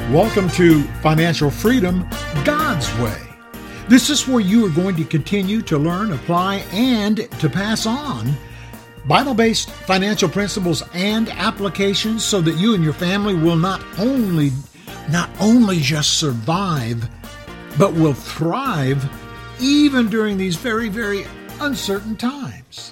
Welcome to Financial Freedom God's Way. This is where you are going to continue to learn, apply, and to pass on Bible-based financial principles and applications so that you and your family will not only just survive, but will thrive even during these very, very uncertain times.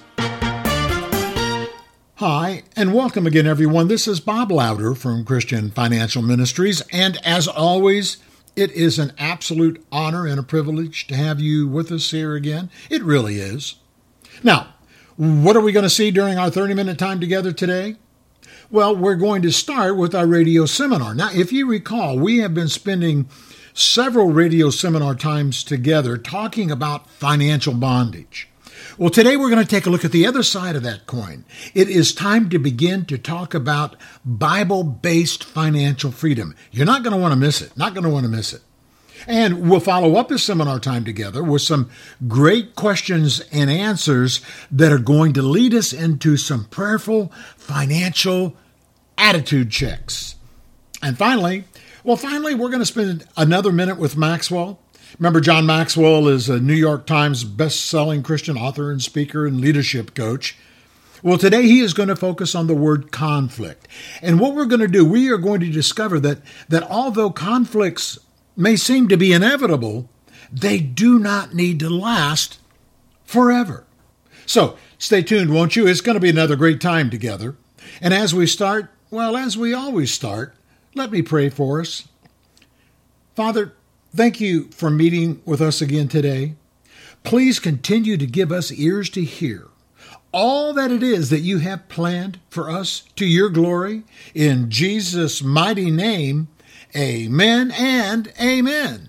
Hi, and welcome again, everyone. This is Bob Louder from Christian Financial Ministries, and as always, it is an absolute honor and a privilege to have you with us here again. It really is. Now, what are we going to see during our 30-minute time together today? Well, we're going to start with our radio seminar. Now, if you recall, we have been spending several radio seminar times together talking about financial bondage. Well, today we're going to take a look at the other side of that coin. It is time to begin to talk about Bible-based financial freedom. You're not going to want to miss it. And we'll follow up this seminar time together with some great questions and answers that are going to lead us into some prayerful financial attitude checks. And finally, we're going to spend another minute with Maxwell. Remember, John Maxwell is a New York Times best-selling Christian author and speaker and leadership coach. Well, today he is going to focus on the word conflict. And what we're going to do, we are going to discover that although conflicts may seem to be inevitable, they do not need to last forever. So stay tuned, won't you? It's going to be another great time together. And as we start, well, as we always start, let me pray for us. Father, thank you for meeting with us again today. Please continue to give us ears to hear all that it is that you have planned for us to your glory. In Jesus' mighty name, amen and amen.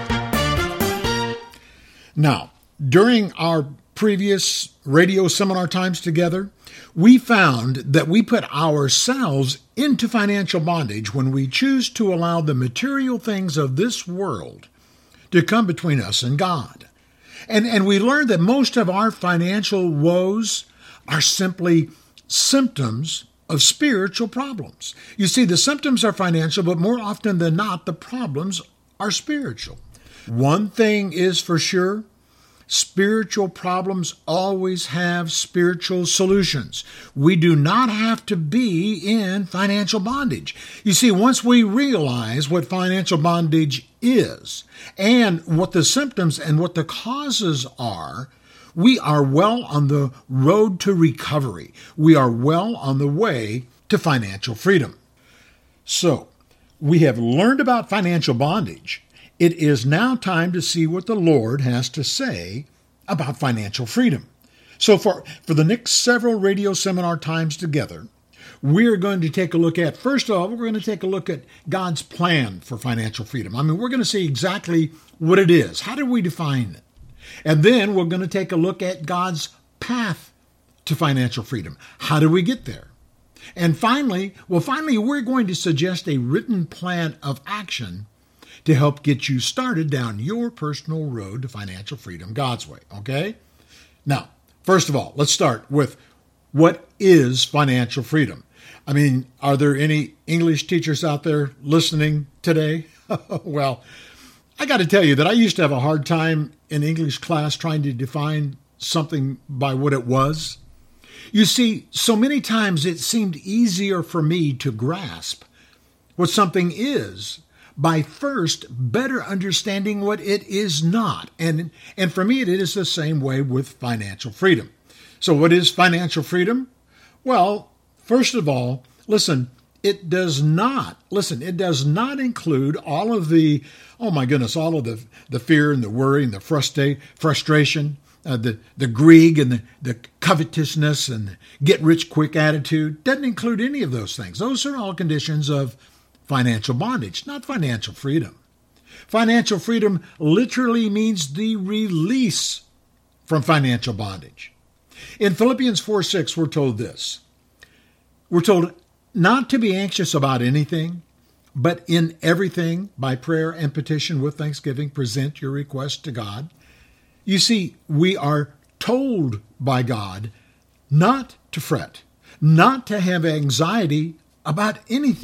Now, during our previous radio seminar times together, we found that we put ourselves into financial bondage when we choose to allow the material things of this world to come between us and God. And we learned that most of our financial woes are simply symptoms of spiritual problems. You see, the symptoms are financial, but more often than not, the problems are spiritual. One thing is for sure, spiritual problems always have spiritual solutions. We do not have to be in financial bondage. You see, once we realize what financial bondage is and what the symptoms and what the causes are, we are well on the road to recovery. We are well on the way to financial freedom. So, we have learned about financial bondage. It is now time to see what the Lord has to say about financial freedom. So for the next several radio seminar times together, we're going to take a look at, first of all, we're going to take a look at God's plan for financial freedom. We're going to see exactly what it is. How do we define it? And then we're going to take a look at God's path to financial freedom. How do we get there? And finally, we're going to suggest a written plan of action to help get you started down your personal road to financial freedom God's way, okay? Now, first of all, let's start with what is financial freedom? Are there any English teachers out there listening today? Well, I got to tell you that I used to have a hard time in English class trying to define something by what it was. You see, so many times it seemed easier for me to grasp what something is by first better understanding what it is not. And for me, it is the same way with financial freedom. So what is financial freedom? Well, first of all, it does not include all of the, all of the fear and the worry and the frustration, the greed and the covetousness and the get-rich-quick attitude. Doesn't include any of those things. Those are all conditions of financial bondage, not financial freedom. Financial freedom literally means the release from financial bondage. In Philippians 4:6, we're told this. We're told not to be anxious about anything, but in everything, by prayer and petition with thanksgiving, present your requests to God. You see, we are told by God not to fret, not to have anxiety about anything.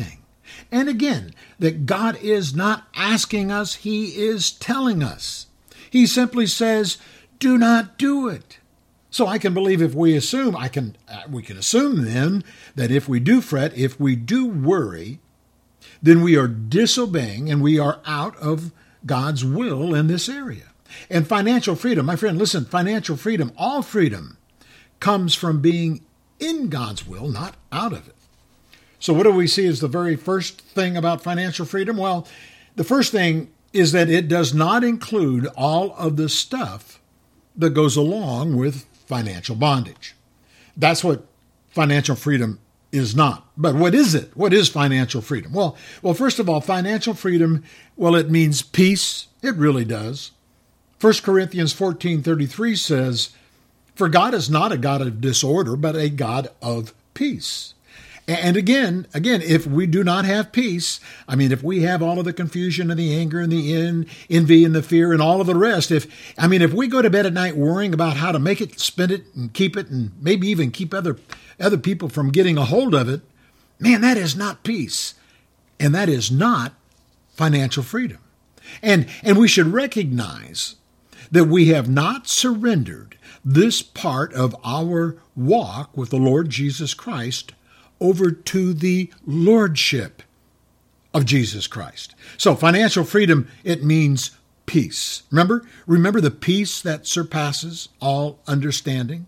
And again, that God is not asking us, He is telling us. He simply says, do not do it. So I can believe if we assume, we can assume then that if we do fret, if we do worry, then we are disobeying and we are out of God's will in this area. And financial freedom, my friend, listen, financial freedom, all freedom comes from being in God's will, not out of it. So what do we see as the very first thing about financial freedom? Well, the first thing is that it does not include all of the stuff that goes along with financial bondage. That's what financial freedom is not. But what is it? What is financial freedom? Well, first of all, financial freedom, it means peace. It really does. 1 Corinthians 14:33 says, "For God is not a God of disorder, but a God of peace." And again, if we do not have peace, if we have all of the confusion and the anger and the envy and the fear and all of the rest, if we go to bed at night worrying about how to make it, spend it, and keep it, and maybe even keep other people from getting a hold of it, man, that is not peace. And that is not financial freedom. And we should recognize that we have not surrendered this part of our walk with the Lord Jesus Christ over to the lordship of Jesus Christ. So financial freedom, it means peace. Remember the peace that surpasses all understanding?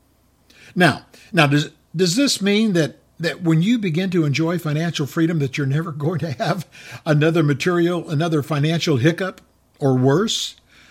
Now, does this mean that when you begin to enjoy financial freedom that you're never going to have another financial hiccup or worse?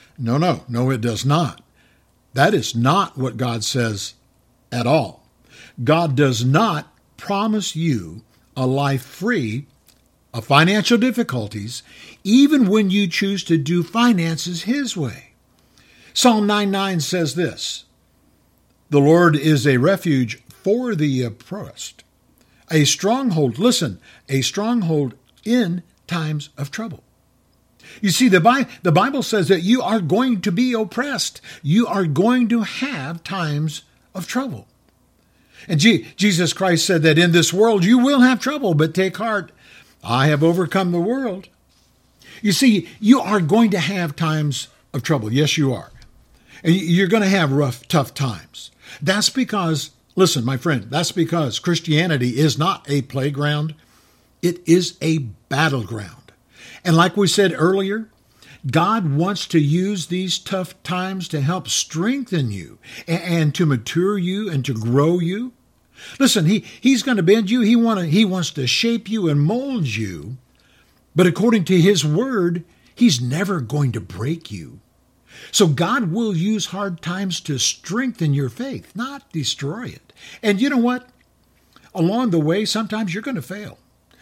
No, it does not. That is not what God says at all. God does not promise you a life free of financial difficulties, even when you choose to do finances His way. Psalm 9:9 says this, "The Lord is a refuge for the oppressed, a stronghold," listen, "a stronghold in times of trouble." You see, the Bible says that you are going to be oppressed. You are going to have times of trouble. And Jesus Christ said that in this world you will have trouble, but take heart, I have overcome the world. You see, you are going to have times of trouble. Yes, you are. And you're going to have tough times. That's because, listen, my friend, that's because Christianity is not a playground. It is a battleground. And like we said earlier, God wants to use these tough times to help strengthen you and to mature you and to grow you. Listen, He's going to bend you. He wants to shape you and mold you. But according to His word, He's never going to break you. So God will use hard times to strengthen your faith, not destroy it. And you know what? Along the way, sometimes you're going to fail.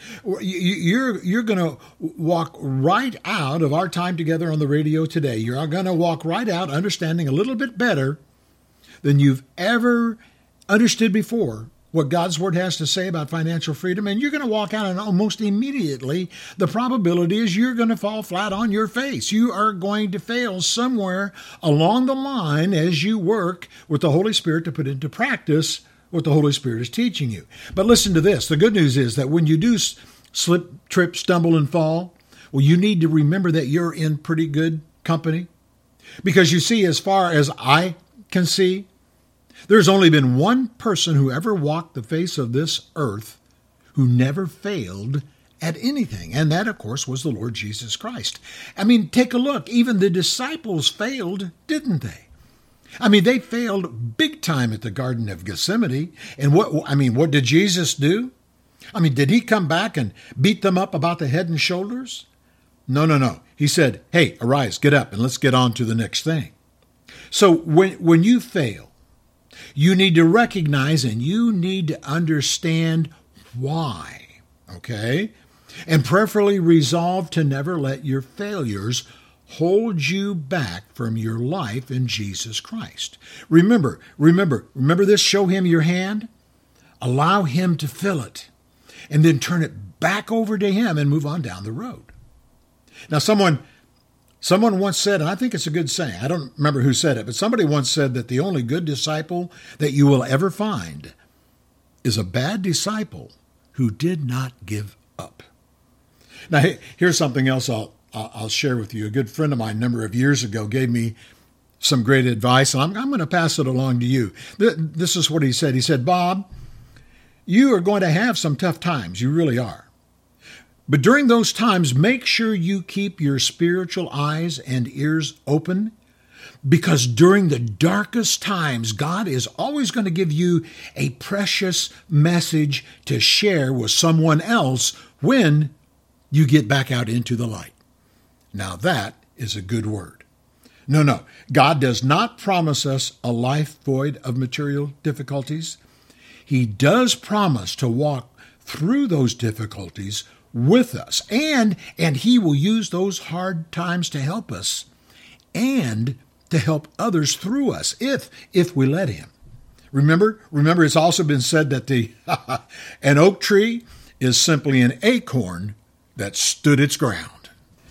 You're going to walk right out of our time together on the radio today. You're going to walk right out understanding a little bit better than you've ever understood before what God's Word has to say about financial freedom. And you're going to walk out and almost immediately the probability is you're going to fall flat on your face. You are going to fail somewhere along the line as you work with the Holy Spirit to put into practice what the Holy Spirit is teaching you. But listen to this. The good news is that when you do slip, trip, stumble, and fall, you need to remember that you're in pretty good company. Because you see, as far as I can see, there's only been one person who ever walked the face of this earth who never failed at anything. And that, of course, was the Lord Jesus Christ. Take a look. Even the disciples failed, didn't they? They failed big time at the Garden of Gethsemane. And what did Jesus do? Did He come back and beat them up about the head and shoulders? No. He said, hey, arise, get up, and let's get on to the next thing. So when you fail, you need to recognize and you need to understand why, okay? And prayerfully resolve to never let your failures hold you back from your life in Jesus Christ. Remember this, show Him your hand, allow Him to fill it, and then turn it back over to Him and move on down the road. Now, someone once said, and I think it's a good saying, I don't remember who said it, but somebody once said that the only good disciple that you will ever find is a bad disciple who did not give up. Now, here's something else I'll share with you. A good friend of mine a number of years ago gave me some great advice, and I'm going to pass it along to you. This is what he said. He said, Bob, you are going to have some tough times. You really are. But during those times, make sure you keep your spiritual eyes and ears open, because during the darkest times, God is always going to give you a precious message to share with someone else when you get back out into the light. Now that is a good word. No, God does not promise us a life void of material difficulties. He does promise to walk through those difficulties with us, and He will use those hard times to help us and to help others through us if we let Him. Remember, it's also been said that an oak tree is simply an acorn that stood its ground.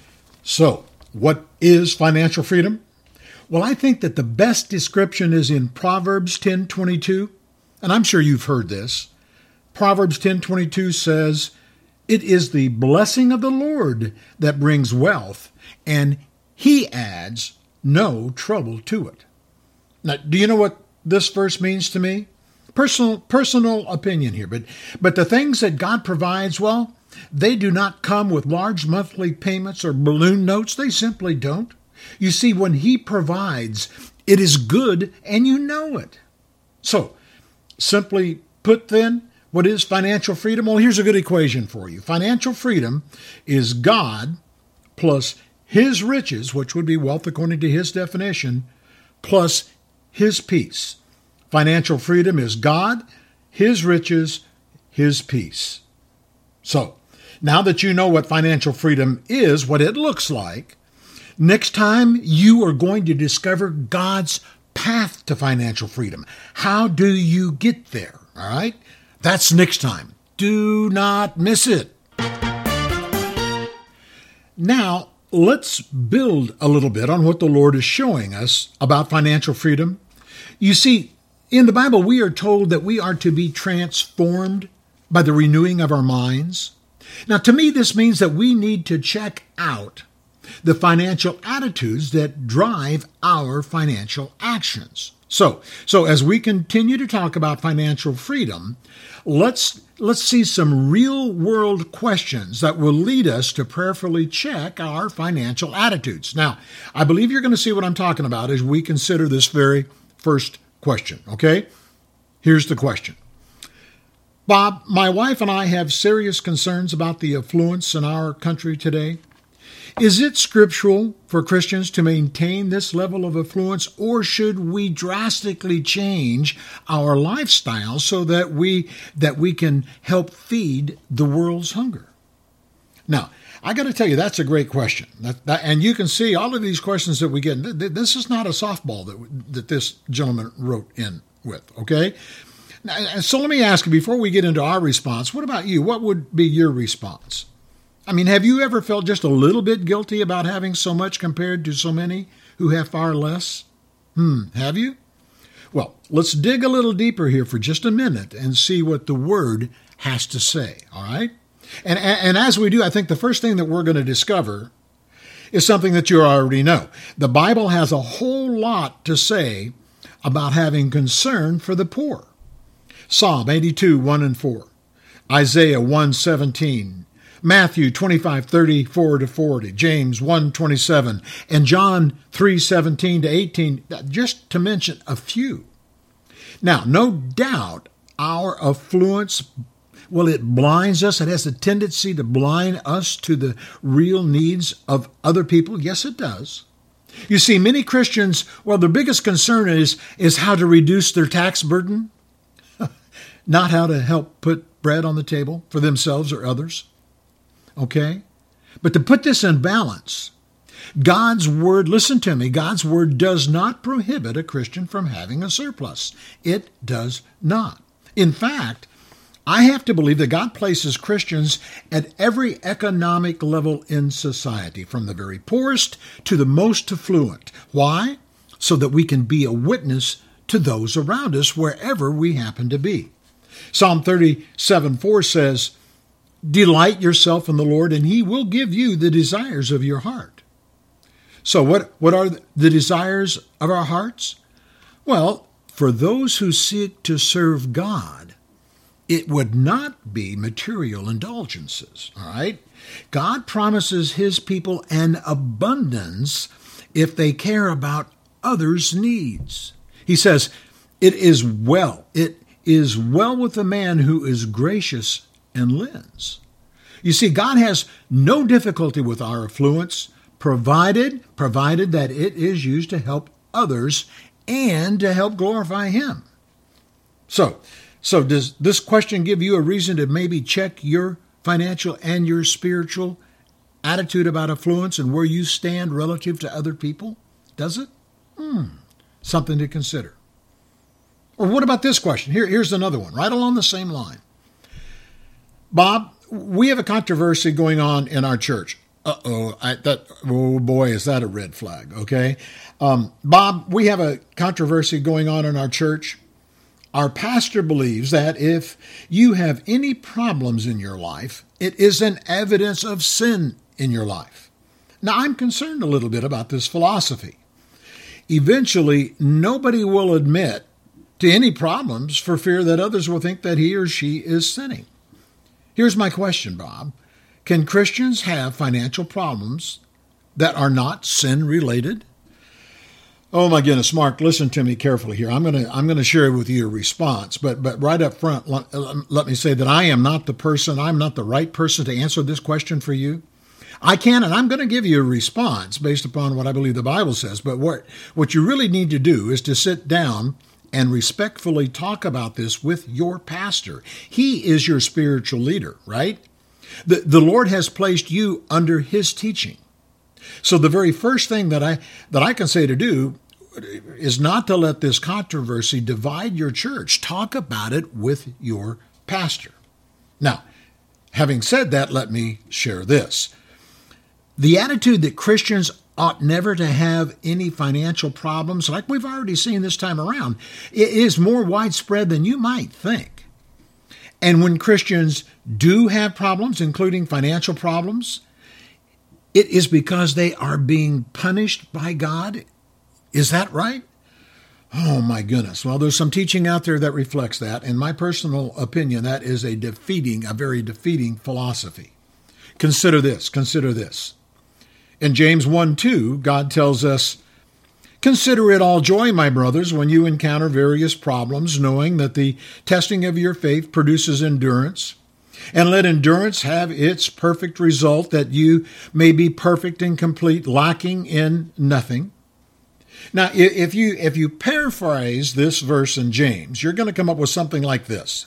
So, what is financial freedom? Well, I think that the best description is in Proverbs 10:22, and I'm sure you've heard this. Proverbs 10:22 says, "It is the blessing of the Lord that brings wealth, and He adds no trouble to it." Now, do you know what this verse means to me? Personal opinion here, but the things that God provides, well, they do not come with large monthly payments or balloon notes. They simply don't. You see, when He provides, it is good, and you know it. So, simply put then, what is financial freedom? Well, here's a good equation for you. Financial freedom is God plus His riches, which would be wealth according to His definition, plus His peace. Financial freedom is God, His riches, His peace. So, now that you know what financial freedom is, what it looks like, next time you are going to discover God's path to financial freedom. How do you get there? All right? That's next time. Do not miss it. Now, let's build a little bit on what the Lord is showing us about financial freedom. You see, in the Bible, we are told that we are to be transformed by the renewing of our minds. Now, to me, this means that we need to check out the financial attitudes that drive our financial actions. So as we continue to talk about financial freedom, let's see some real-world questions that will lead us to prayerfully check our financial attitudes. Now, I believe you're going to see what I'm talking about as we consider this very first question, okay? Here's the question. Bob, my wife and I have serious concerns about the affluence in our country today. Is it scriptural for Christians to maintain this level of affluence, or should we drastically change our lifestyle so that we can help feed the world's hunger? Now, I got to tell you, that's a great question. And you can see all of these questions that we get. This is not a softball that this gentleman wrote in with, okay? Now, so let me ask you, before we get into our response, what about you? What would be your response? I mean, have you ever felt just a little bit guilty about having so much compared to so many who have far less? Have you? Well, let's dig a little deeper here for just a minute and see what the Word has to say, all right? And as we do, I think the first thing that we're going to discover is something that you already know. The Bible has a whole lot to say about having concern for the poor. Psalm 82, 1 and 4, Isaiah 1:17, Matthew 25:34-40, James 1:27, and John 3:17-18, just to mention a few. Now, no doubt our affluence, well, it blinds us. It has a tendency to blind us to the real needs of other people. Yes, it does. You see, many Christians, well, their biggest concern is how to reduce their tax burden, not how to help put bread on the table for themselves or others. Okay? But to put this in balance, God's Word, listen to me, God's Word does not prohibit a Christian from having a surplus. It does not. In fact, I have to believe that God places Christians at every economic level in society, from the very poorest to the most affluent. Why? So that we can be a witness to those around us wherever we happen to be. Psalm 37:4 says, Delight yourself in the Lord, and he will give you the desires of your heart. So what are the desires of our hearts? Well, for those who seek to serve God, it would not be material indulgences, all right? God promises his people an abundance if they care about others' needs. He says, it is well with the man who is gracious and lends. You see, God has no difficulty with our affluence, provided that it is used to help others and to help glorify him. So does this question give you a reason to maybe check your financial and your spiritual attitude about affluence and where you stand relative to other people? Does it? Something to consider. Or what about this question? Here's another one, right along the same line. Bob, we have a controversy going on in our church. Oh boy, is that a red flag, okay? Bob, we have a controversy going on in our church. Our pastor believes that if you have any problems in your life, it is an evidence of sin in your life. Now, I'm concerned a little bit about this philosophy. Eventually, nobody will admit to any problems for fear that others will think that he or she is sinning. Here's my question, Bob. Can Christians have financial problems that are not sin-related? Oh my goodness, Mark, listen to me carefully here. I'm going to share with you a response, but right up front, let me say that I'm not the right person to answer this question for you. I can, and I'm going to give you a response based upon what I believe the Bible says, but what you really need to do is to sit down and respectfully talk about this with your pastor. He is your spiritual leader, right? The Lord has placed you under his teaching. So the very first thing that I can say to do is not to let this controversy divide your church. Talk about it with your pastor. Now, having said that, let me share this. The attitude that Christians ought never to have any financial problems, like we've already seen this time around, it is more widespread than you might think. And when Christians do have problems, including financial problems, it is because they are being punished by God. Is that right? Oh my goodness. Well, there's some teaching out there that reflects that. In my personal opinion, that is a very defeating philosophy. Consider this. In James 1:2, God tells us, "Consider it all joy, my brothers, when you encounter various problems, knowing that the testing of your faith produces endurance. And let endurance have its perfect result, that you may be perfect and complete, lacking in nothing." Now, if you paraphrase this verse in James, you're going to come up with something like this.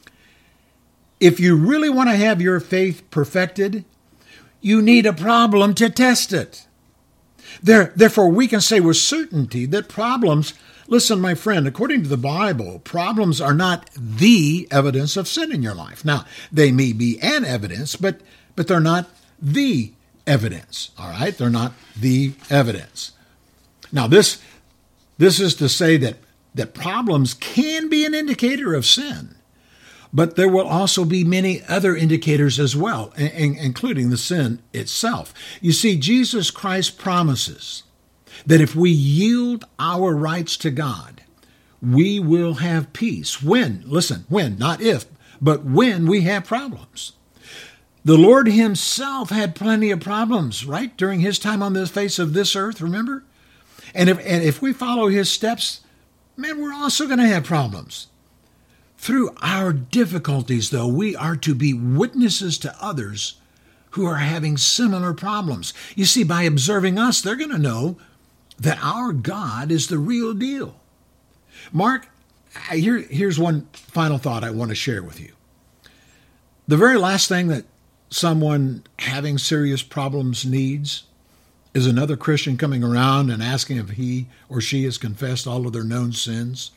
If you really want to have your faith perfected, you need a problem to test it. Therefore, we can say with certainty that problems, listen, my friend, according to the Bible, problems are not the evidence of sin in your life. Now, they may be an evidence, but they're not the evidence. All right? They're not the evidence. Now, this is to say that problems can be an indicator of sin, but there will also be many other indicators as well, including the sin itself. You see, Jesus Christ promises that if we yield our rights to God, we will have peace. When, not if, but when we have problems. The Lord himself had plenty of problems, right, during his time on the face of this earth, remember? And if we follow his steps, man, we're also going to have problems. Through our difficulties, though, we are to be witnesses to others who are having similar problems. You see, by observing us, they're going to know that our God is the real deal. Mark, here's one final thought I want to share with you. The very last thing that someone having serious problems needs is another Christian coming around and asking if he or she has confessed all of their known sins.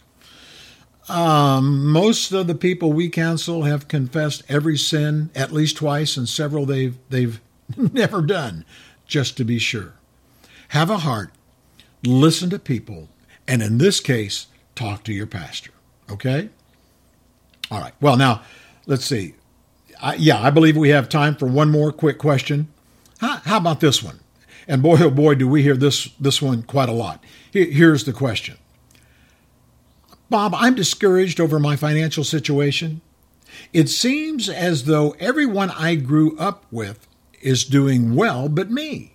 Most of the people we counsel have confessed every sin at least twice, and several they've never done, just to be sure. Have a heart, listen to people, and in this case, talk to your pastor. Okay? All right. Well, now, let's see. I believe we have time for one more quick question. How about this one? And boy, oh boy, do we hear this one quite a lot. Here's the question. Bob, I'm discouraged over my financial situation. It seems as though everyone I grew up with is doing well but me.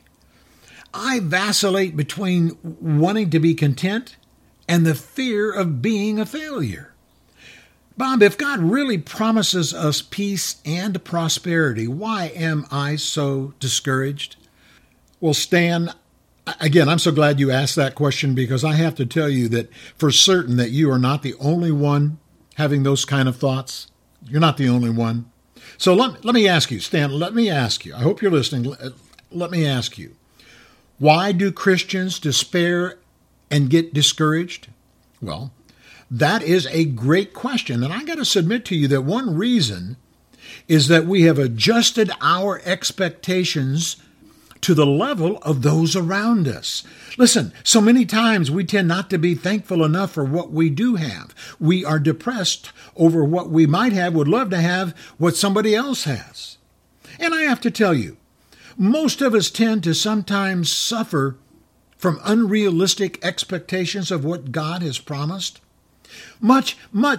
I vacillate between wanting to be content and the fear of being a failure. Bob, if God really promises us peace and prosperity, why am I so discouraged? Well, Stan, again, I'm so glad you asked that question, because I have to tell you that for certain that you are not the only one having those kind of thoughts. You're not the only one. So let me ask you, Stan, let me ask you, I hope you're listening. Let me ask you, why do Christians despair and get discouraged? Well, that is a great question. And I got to submit to you that one reason is that we have adjusted our expectations to the level of those around us. Listen, so many times we tend not to be thankful enough for what we do have. We are depressed over what we might have, would love to have what somebody else has. And I have to tell you, most of us tend to sometimes suffer from unrealistic expectations of what God has promised. Much,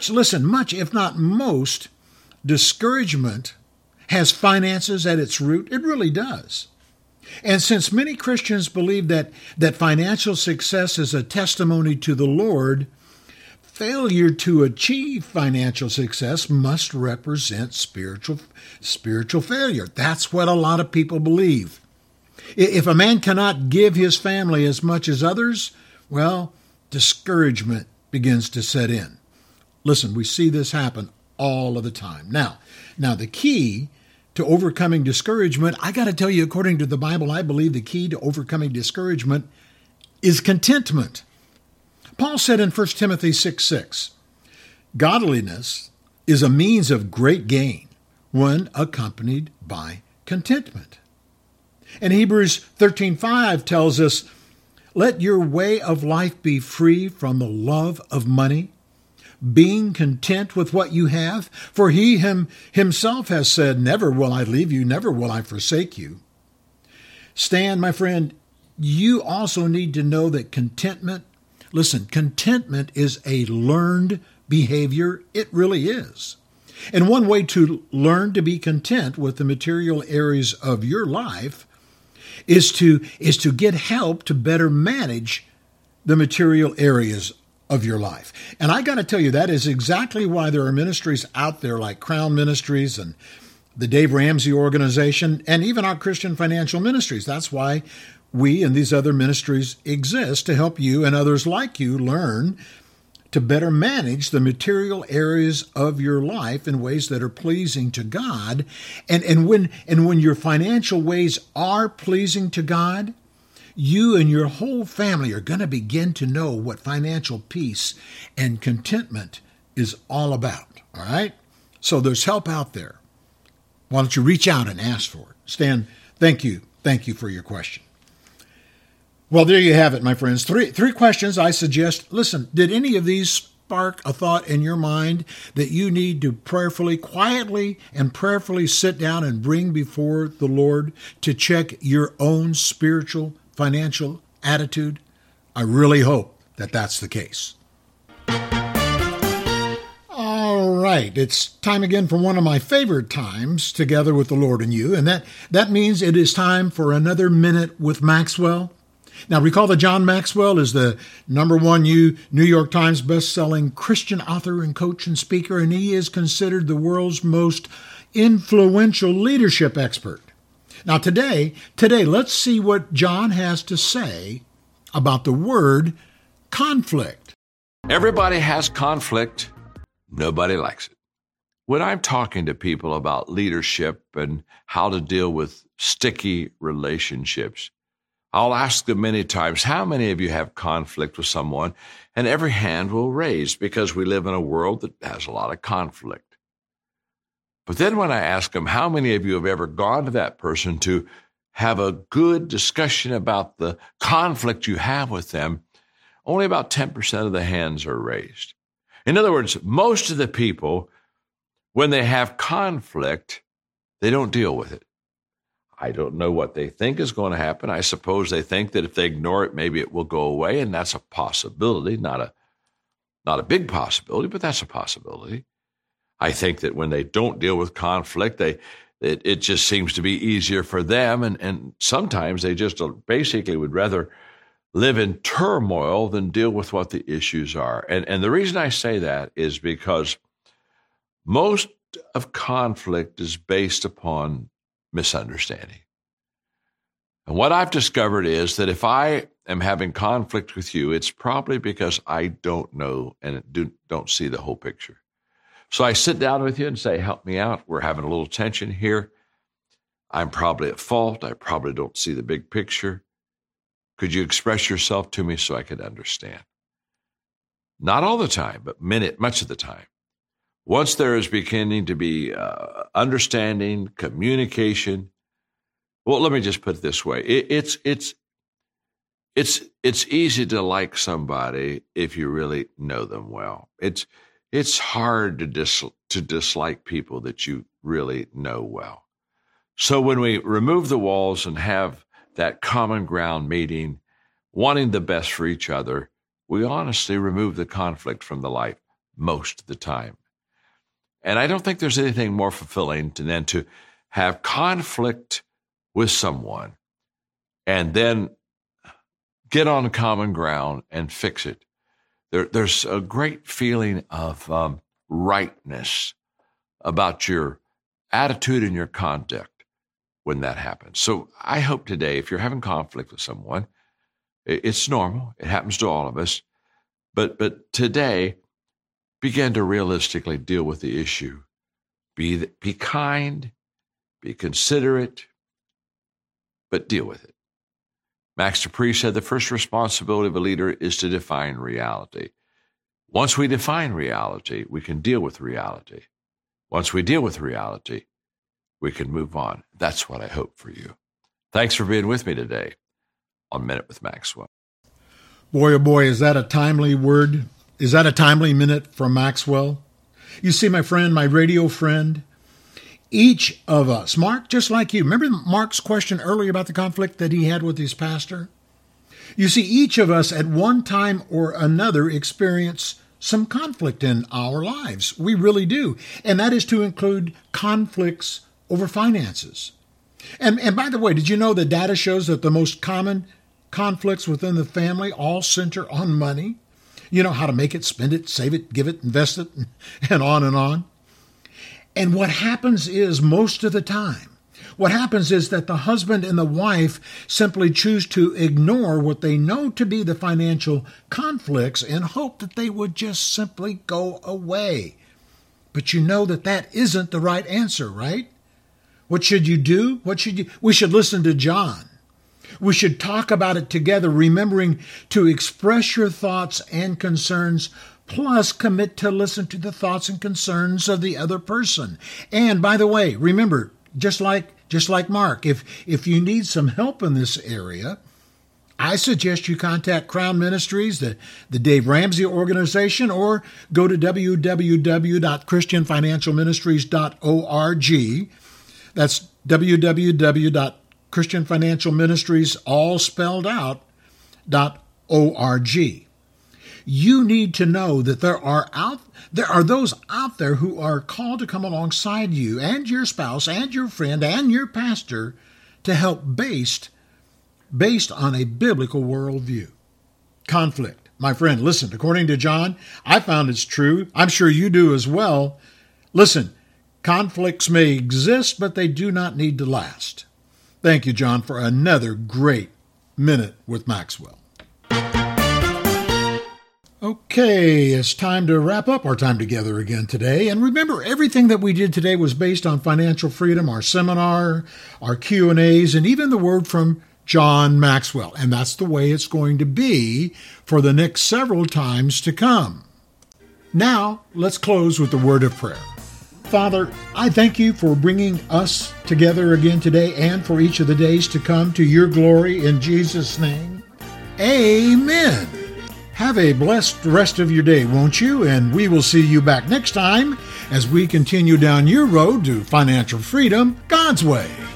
if not most, discouragement has finances at its root. It really does. And since many Christians believe that financial success is a testimony to the Lord, failure to achieve financial success must represent spiritual failure. That's what a lot of people believe. If a man cannot give his family as much as others, well, discouragement begins to set in. Listen, we see this happen all of the time. Now the key to overcoming discouragement, I got to tell you, according to the Bible, I believe the key to overcoming discouragement is contentment. Paul said in 1 Timothy 6:6, godliness is a means of great gain when accompanied by contentment. And Hebrews 13:5 tells us, let your way of life be free from the love of money, being content with what you have, for he himself has said, never will I leave you, never will I forsake you. Stan, my friend, you also need to know that contentment is a learned behavior. It really is. And one way to learn to be content with the material areas of your life is to get help to better manage the material areas of your life. And I got to tell you, that is exactly why there are ministries out there like Crown Ministries and the Dave Ramsey Organization, and even our Christian Financial Ministries. That's why we and these other ministries exist, to help you and others like you learn to better manage the material areas of your life in ways that are pleasing to God. And when your financial ways are pleasing to God, you and your whole family are going to begin to know what financial peace and contentment is all about. All right? So there's help out there. Why don't you reach out and ask for it? Stan, thank you. Thank you for your question. Well, there you have it, my friends. Three questions I suggest. Listen, did any of these spark a thought in your mind that you need to quietly and prayerfully sit down and bring before the Lord to check your own spiritual, financial attitude? I really hope that that's the case. All right, it's time again for one of my favorite times together with the Lord and you, and that means it is time for another Minute with Maxwell. Now, recall that John Maxwell is the #1 New York Times best-selling Christian author and coach and speaker, and he is considered the world's most influential leadership expert. Now, today, let's see what John has to say about the word conflict. Everybody has conflict. Nobody likes it. When I'm talking to people about leadership and how to deal with sticky relationships, I'll ask them many times, how many of you have conflict with someone? And every hand will raise, because we live in a world that has a lot of conflict. But then when I ask them, how many of you have ever gone to that person to have a good discussion about the conflict you have with them, only about 10% of the hands are raised. In other words, most of the people, when they have conflict, They don't deal with it. I don't know what they think is going to happen. I suppose they think that if they ignore it, maybe it will go away, and that's a possibility, not a big possibility, but that's a possibility. I think that when they don't deal with conflict, it just seems to be easier for them, and sometimes they just basically would rather live in turmoil than deal with what the issues are. And the reason I say that is because most of conflict is based upon misunderstanding. And what I've discovered is that if I am having conflict with you, it's probably because I don't know and don't see the whole picture. So I sit down with you and say, help me out. We're having a little tension here. I'm probably at fault. I probably don't see the big picture. Could you express yourself to me so I could understand? Not all the time, but much of the time. Once there is beginning to be understanding, communication. Well, let me just put it this way: it's easy to like somebody if you really know them well. It's hard to dislike people that you really know well. So when we remove the walls and have that common ground meeting, wanting the best for each other, we honestly remove the conflict from the life most of the time. And I don't think there's anything more fulfilling than to have conflict with someone and then get on common ground and fix it. There's a great feeling of rightness about your attitude and your conduct when that happens. So I hope today, if you're having conflict with someone, it's normal. It happens to all of us. But today, begin to realistically deal with the issue. Be kind, be considerate, but deal with it. Max Dupree said the first responsibility of a leader is to define reality. Once we define reality, we can deal with reality. Once we deal with reality, we can move on. That's what I hope for you. Thanks for being with me today on Minute with Maxwell. Boy, oh boy, is that a timely word? Is that a timely minute from Maxwell? You see, my friend, my radio friend, each of us, Mark, just like you, remember Mark's question earlier about the conflict that he had with his pastor? You see, each of us at one time or another experience some conflict in our lives. We really do. And that is to include conflicts over finances. And by the way, did you know the data shows that the most common conflicts within the family all center on money? You know, how to make it, spend it, save it, give it, invest it, and on and on. And what happens is, most of the time, what happens is that the husband and the wife simply choose to ignore what they know to be the financial conflicts and hope that they would just simply go away. But you know that isn't the right answer, right? What should you do? We should listen to John. We should talk about it together, remembering to express your thoughts and concerns, plus commit to listen to the thoughts and concerns of the other person. And by the way, remember, just like Mark, if you need some help in this area, I suggest you contact Crown Ministries, the Dave Ramsey organization, or go to www.christianfinancialministries.org. That's www.christianfinancialministries, all spelled out, .org. You need to know that there are those out there who are called to come alongside you and your spouse and your friend and your pastor to help based on a biblical worldview. Conflict. My friend, listen, according to John, I found it's true. I'm sure you do as well. Listen, conflicts may exist, but they do not need to last. Thank you, John, for another great Minute with Maxwell. Okay, it's time to wrap up our time together again today. And remember, everything that we did today was based on financial freedom, our seminar, our Q&As, and even the word from John Maxwell. And that's the way it's going to be for the next several times to come. Now, let's close with the word of prayer. Father, I thank you for bringing us together again today and for each of the days to come, to your glory in Jesus' name. Amen. Have a blessed rest of your day, won't you? And we will see you back next time as we continue down your road to financial freedom God's way.